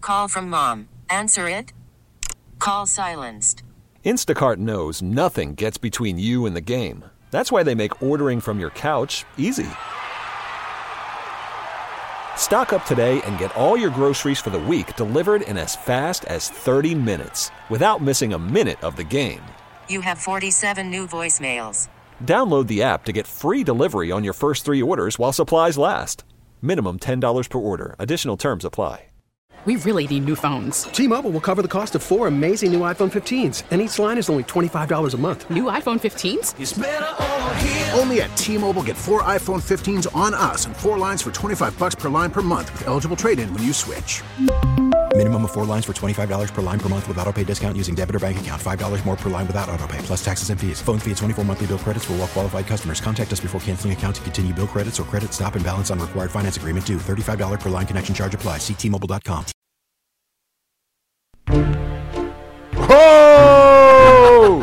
Call from mom. Answer it. Call silenced. Instacart knows nothing gets between you and the game. That's why they make ordering from your couch easy. Stock up today and get all your groceries for the week delivered in as fast as 30 minutes without missing a minute of the game. You have 47 new voicemails. Download the app to get free delivery on your first 3 orders while supplies last. Minimum $10 per order. Additional terms apply. We really need new phones. T-Mobile will cover the cost of 4 amazing new iPhone 15s, and each line is only $25 a month. New iPhone 15s? It's better over here. Only at T-Mobile, get 4 iPhone 15s on us and 4 lines for $25 per line per month with eligible trade-in when you switch. Minimum of 4 lines for $25 per line per month with autopay discount using debit or bank account. $5 more per line without autopay, plus taxes and fees. Phone fee at 24 monthly bill credits for well-qualified customers. Contact us before canceling account to continue bill credits or credit stop and balance on required finance agreement due. $35 per line connection charge applies. See T-Mobile.com. Oh!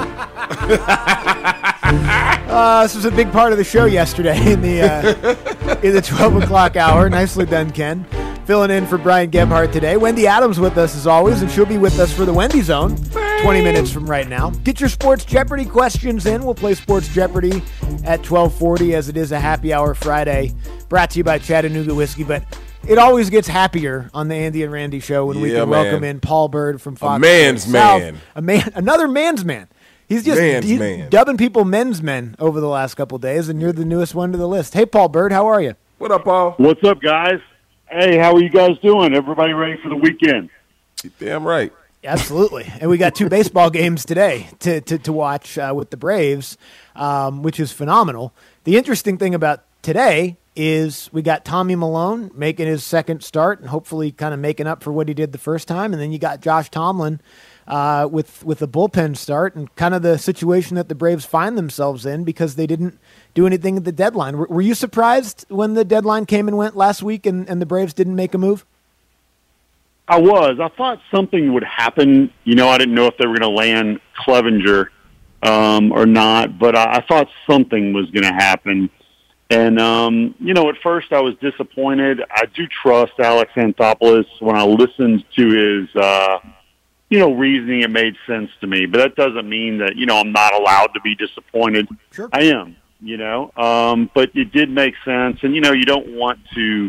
This was a big part of the show yesterday in the 12 o'clock hour. Nicely done, Ken. Filling in for Brian Gebhardt today. Wendy Adams with us as always, and she'll be with us for the Wendy Zone 20 minutes from right now. Get your Sports Jeopardy questions in. We'll play Sports Jeopardy at 12:40 as it is a happy hour Friday. Brought to you by Chattanooga Whiskey, but it always gets happier on the Andy and Randy show when we can welcome in Paul Bird from Fox. A man's man. Another man's man. He's just dubbing people men's men over the last couple of days, and you're the newest one to the list. Hey, Paul Bird, how are you? What up, Paul? What's up, guys? Hey, how are you guys doing? Everybody ready for the weekend? Damn right. Absolutely. And we got 2 baseball games today to watch with the Braves, which is phenomenal. The interesting thing about today is we got Tommy Milone making his second start and hopefully kind of making up for what he did the first time. And then you got Josh Tomlin with a bullpen start and kind of the situation that the Braves find themselves in because they didn't do anything at the deadline. Were you surprised when the deadline came and went last week and the Braves didn't make a move? I was. I thought something would happen. You know, I didn't know if they were going to land Clevenger or not, but I thought something was going to happen. And, you know, at first I was disappointed. I do trust Alex Anthopoulos. When I listened to his, reasoning, it made sense to me. But that doesn't mean that, I'm not allowed to be disappointed. Sure. I am, but it did make sense. And, you don't want to,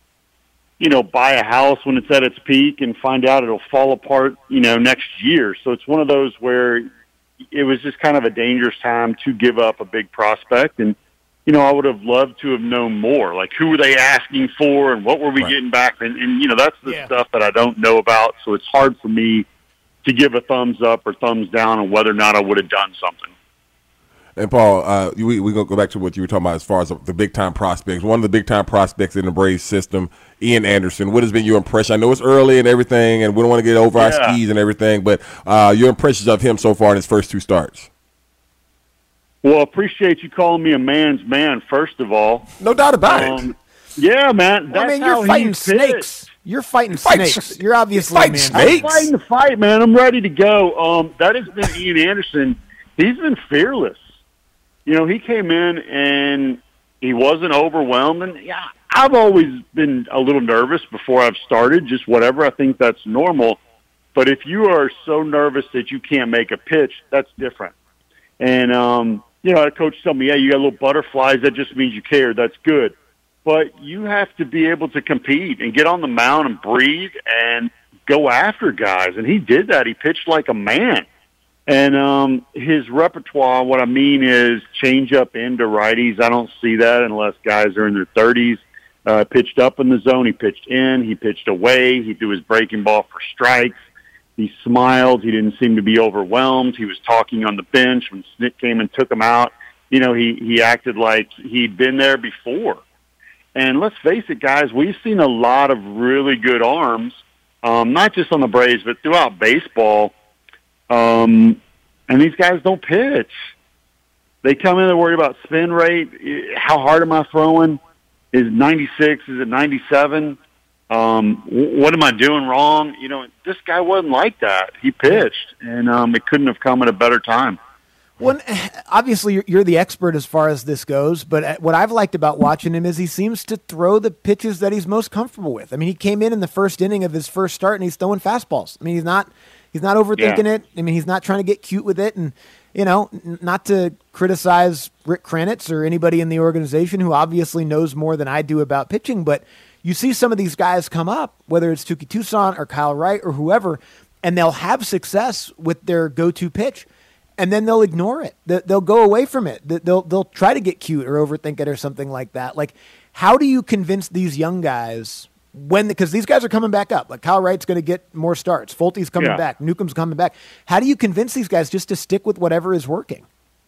buy a house when it's at its peak and find out it'll fall apart, next year. So it's one of those where it was just kind of a dangerous time to give up a big prospect. And, I would have loved to have known more. Like, who were they asking for and what were we getting back? And that's the stuff that I don't know about. So it's hard for me to give a thumbs up or thumbs down on whether or not I would have done something. And, Paul, we're going to go back to what you were talking about as far as the big-time prospects. One of the big-time prospects in the Braves system, Ian Anderson. What has been your impression? I know it's early and everything, and we don't want to get over our skis and everything, but your impressions of him so far in his first 2 starts? Well, I appreciate you calling me a man's man, first of all. No doubt about it. Yeah, man. That's you're fighting snakes. You're fighting snakes. You're obviously a man. I'm fighting the fight, man. I'm ready to go. That has been Ian Anderson. He's been fearless. He came in and he wasn't overwhelmed. And, I've always been a little nervous before I've started, just whatever. I think that's normal. But if you are so nervous that you can't make a pitch, that's different. And, the coach told me, you got little butterflies. That just means you care. That's good. But you have to be able to compete and get on the mound and breathe and go after guys. And he did that. He pitched like a man. And his repertoire, what I mean is change up into righties. I don't see that unless guys are in their 30s. Pitched up in the zone. He pitched in. He pitched away. He threw his breaking ball for strikes. He smiled. He didn't seem to be overwhelmed. He was talking on the bench when Snit came and took him out. He acted like he'd been there before. And let's face it, guys, we've seen a lot of really good arms, not just on the Braves, but throughout baseball. And these guys don't pitch. They come in, they're worried about spin rate. How hard am I throwing? Is it 96? Is it 97? What am I doing wrong? This guy wasn't like that. He pitched, and it couldn't have come at a better time. Well, obviously, you're the expert as far as this goes, but what I've liked about watching him is he seems to throw the pitches that he's most comfortable with. I mean, he came in the first inning of his first start, and he's throwing fastballs. I mean, he's not overthinking it. I mean, he's not trying to get cute with it. And, not to criticize Rick Kranitz or anybody in the organization who obviously knows more than I do about pitching, but you see some of these guys come up, whether it's Touki Toussaint or Kyle Wright or whoever, and they'll have success with their go-to pitch. And then they'll ignore it. They'll go away from it. They'll try to get cute or overthink it or something like that. Like, how do you convince these young guys because these guys are coming back up? Like Kyle Wright's going to get more starts. Fulte's coming back. Newcomb's coming back. How do you convince these guys just to stick with whatever is working?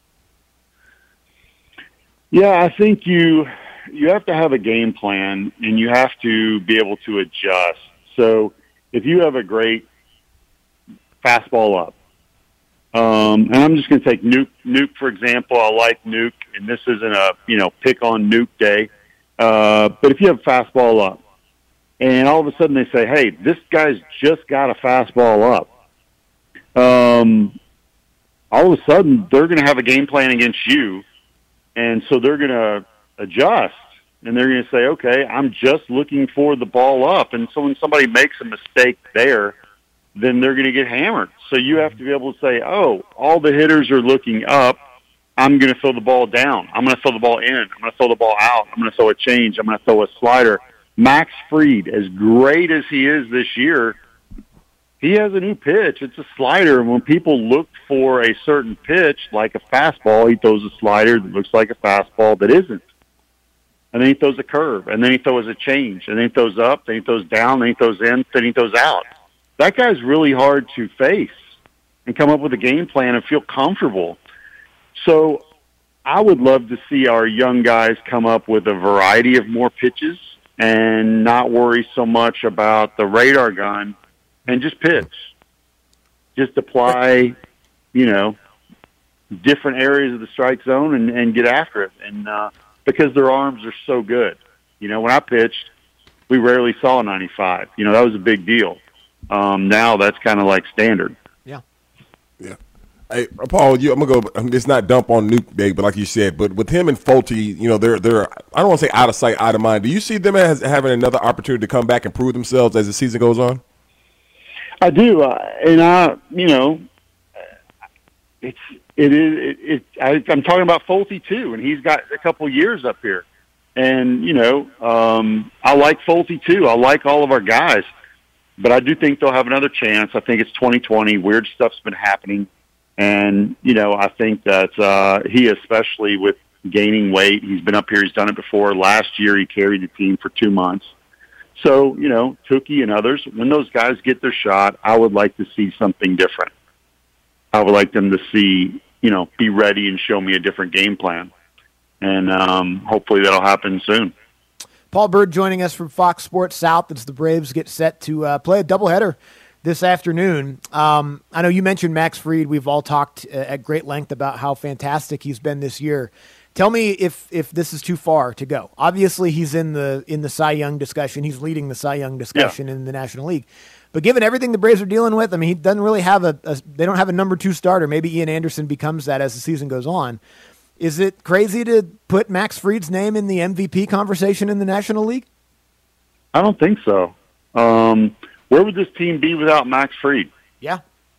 Yeah, I think you have to have a game plan and you have to be able to adjust. So if you have a great fastball up, and I'm just going to take Nuke, for example. I like Nuke, and this isn't a, pick on Nuke day. But if you have a fastball up, and all of a sudden they say, hey, this guy's just got a fastball up, all of a sudden they're going to have a game plan against you, and so they're going to adjust, and they're going to say, okay, I'm just looking for the ball up. And so when somebody makes a mistake there, then they're going to get hammered. So you have to be able to say, oh, all the hitters are looking up. I'm going to throw the ball down. I'm going to throw the ball in. I'm going to throw the ball out. I'm going to throw a change. I'm going to throw a slider. Max Fried, as great as he is this year, he has a new pitch. It's a slider. And when people look for a certain pitch, like a fastball, he throws a slider that looks like a fastball that isn't. And then he throws a curve. And then he throws a change. And then he throws up. Then he throws down. Then he throws in. Then he throws out. That guy's really hard to face and come up with a game plan and feel comfortable. So I would love to see our young guys come up with a variety of more pitches and not worry so much about the radar gun and just pitch. Just apply, different areas of the strike zone and get after it. And because their arms are so good. When I pitched, we rarely saw a 95. That was a big deal. Now that's kind of like standard. Yeah. Hey, Paul, I'm gonna go. It's not dump on Nuke Day, but like you said, but with him and Fulte, they're I don't want to say out of sight, out of mind. Do you see them as having another opportunity to come back and prove themselves as the season goes on? I do, and I'm talking about Fulte too, and he's got a couple years up here, and I like Fulte too. I like all of our guys. But I do think they'll have another chance. I think it's 2020. Weird stuff's been happening. And, I think that he, especially with gaining weight, he's been up here. He's done it before. Last year, he carried the team for 2 months. So, Touki and others, when those guys get their shot, I would like to see something different. I would like them to see, be ready and show me a different game plan. And hopefully that'll happen soon. Paul Bird joining us from Fox Sports South as the Braves get set to play a doubleheader this afternoon. I know you mentioned Max Fried. We've all talked at great length about how fantastic he's been this year. Tell me if this is too far to go. Obviously, he's in the Cy Young discussion. He's leading the Cy Young discussion in the National League. But given everything the Braves are dealing with, I mean, he doesn't really have they don't have a number 2 starter. Maybe Ian Anderson becomes that as the season goes on. Is it crazy to put Max Fried's name in the MVP conversation in the National League? I don't think so. Where would this team be without Max Fried? Yeah.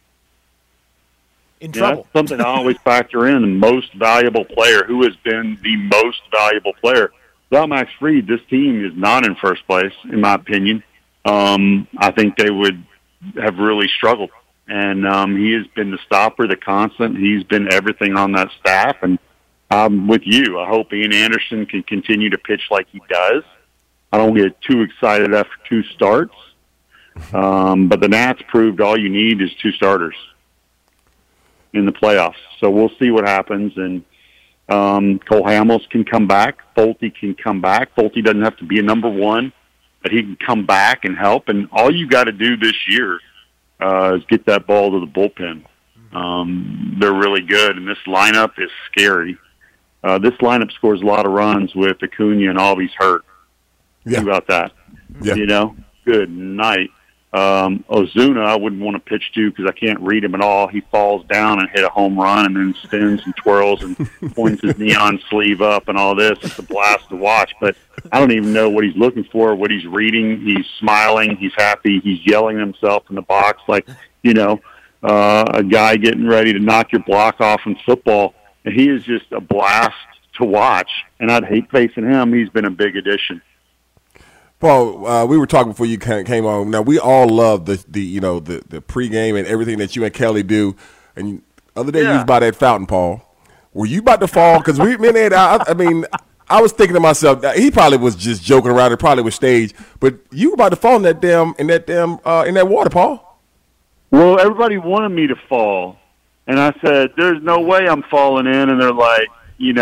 In trouble. That's something I always factor in, the most valuable player. Who has been the most valuable player? Without Max Fried, this team is not in first place, in my opinion. I think they would have really struggled. And he has been the stopper, the constant. He's been everything on that staff, and I'm with you. I hope Ian Anderson can continue to pitch like he does. I don't get too excited after 2 starts. But the Nats proved all you need is 2 starters in the playoffs. So we'll see what happens. And Cole Hamels can come back. Fulte can come back. Fulte doesn't have to be a number 1, but he can come back and help. And all you got to do this year is get that ball to the bullpen. They're really good, and this lineup is scary. This lineup scores a lot of runs with Acuna and Albies hurt. Yeah. Think about that. Yeah. Good night. Ozuna, I wouldn't want to pitch to because I can't read him at all. He falls down and hit a home run and then spins and twirls and points his neon sleeve up and all this. It's a blast to watch, but I don't even know what he's looking for, what he's reading. He's smiling. He's happy. He's yelling at himself in the box like, a guy getting ready to knock your block off in football. And he is just a blast to watch, and I'd hate facing him. He's been a big addition. Paul, we were talking before you came on. Now we all love the pregame and everything that you and Kelly do. And the other day you was by that fountain, Paul. Were you about to fall? Because I was thinking to myself, he probably was just joking around. It probably was staged, but you were about to fall in that water, Paul. Well, everybody wanted me to fall, and I said, "There's no way I'm falling in." And they're like, hey,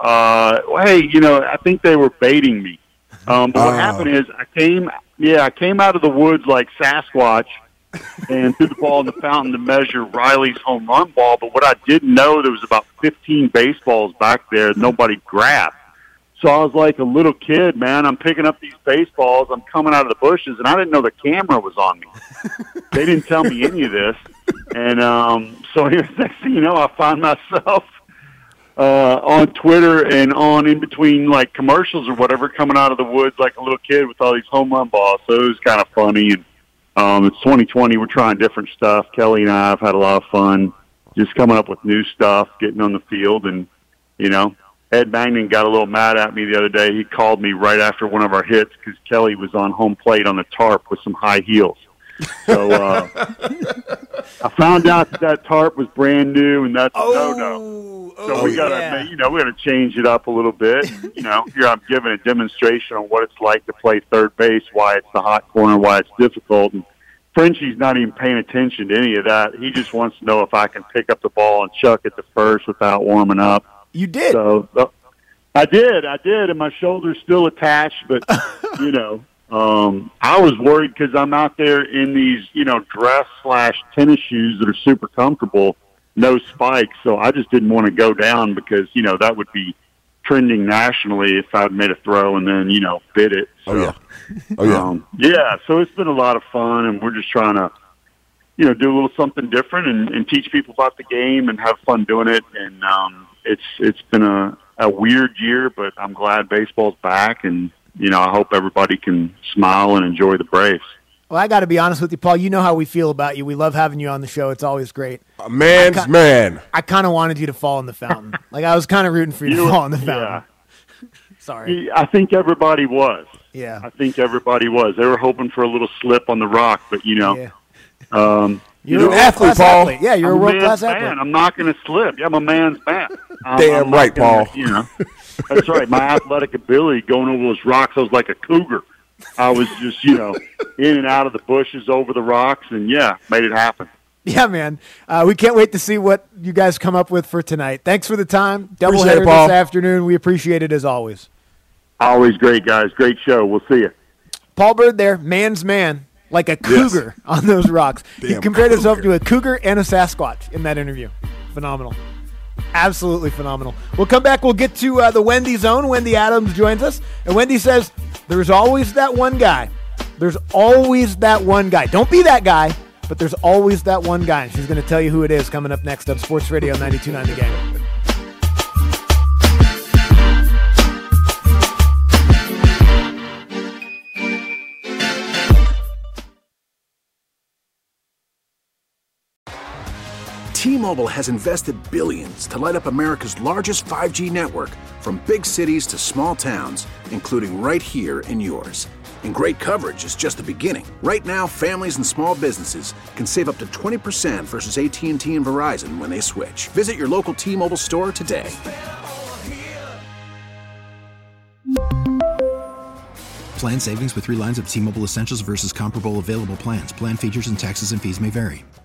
I think they were baiting me. But what happened is I came out of the woods like Sasquatch and threw the ball in the fountain to measure Riley's home run ball. But what I didn't know, there was about 15 baseballs back there that nobody grabbed. So I was like a little kid, man. I'm picking up these baseballs. I'm coming out of the bushes, and I didn't know the camera was on me. They didn't tell me any of this. And so here's next thing you know, I find myself on Twitter and on in between like commercials or whatever, coming out of the woods like a little kid with all these home run balls. So it was kind of funny. And it's 2020. We're trying different stuff. Kelly and I have had a lot of fun just coming up with new stuff, getting on the field. And, Ed Magnan got a little mad at me the other day. He called me right after one of our hits because Kelly was on home plate on the tarp with some high heels. So I found out that tarp was brand new, and that's a no-no. So we gotta change it up a little bit. Here I'm giving a demonstration on what it's like to play third base, why it's the hot corner, why it's difficult. And Frenchie's not even paying attention to any of that. He just wants to know if I can pick up the ball and chuck it to first without warming up. You did. So I did, and my shoulder's still attached, but I was worried because I'm out there in these, dress/tennis shoes that are super comfortable, no spikes. So I just didn't want to go down because, that would be trending nationally if I'd made a throw and then, bit it. So, so it's been a lot of fun, and we're just trying to, do a little something different and teach people about the game and have fun doing it. And it's been a weird year, but I'm glad baseball's back, and I hope everybody can smile and enjoy the Braves. Well, I got to be honest with you, Paul. You know how we feel about you. We love having you on the show. It's always great. A man's man. I kind of wanted you to fall in the fountain. I was kind of rooting for you to fall in the fountain. Sorry. I think everybody was. Yeah. I think everybody was. They were hoping for a little slip on the rock, but, You're an athlete, Paul. Yeah, you're a world-class athlete. I'm not going to slip. Yeah, I'm a man's man. Damn right, Paul. That's right. My athletic ability going over those rocks, I was like a cougar. I was just, in and out of the bushes, over the rocks, and, made it happen. Yeah, man. We can't wait to see what you guys come up with for tonight. Thanks for the time. Doubleheader this afternoon. We appreciate it as always. Always great, guys. Great show. We'll see you. Paul Bird there, man's man, like a cougar on those rocks. He compared himself to a cougar and a Sasquatch in that interview. Phenomenal. Absolutely phenomenal. We'll come back. We'll get to the Wendy Zone. Wendy Adams joins us. And Wendy says, there's always that one guy. There's always that one guy. Don't be that guy, but there's always that one guy. And she's going to tell you who it is coming up next on Sports Radio 92.9 The Game. T-Mobile has invested billions to light up America's largest 5G network, from big cities to small towns, including right here in yours. And great coverage is just the beginning. Right now, families and small businesses can save up to 20% versus AT&T and Verizon when they switch. Visit your local T-Mobile store today. Plan savings with 3 lines of T-Mobile Essentials versus comparable available plans. Plan features and taxes and fees may vary.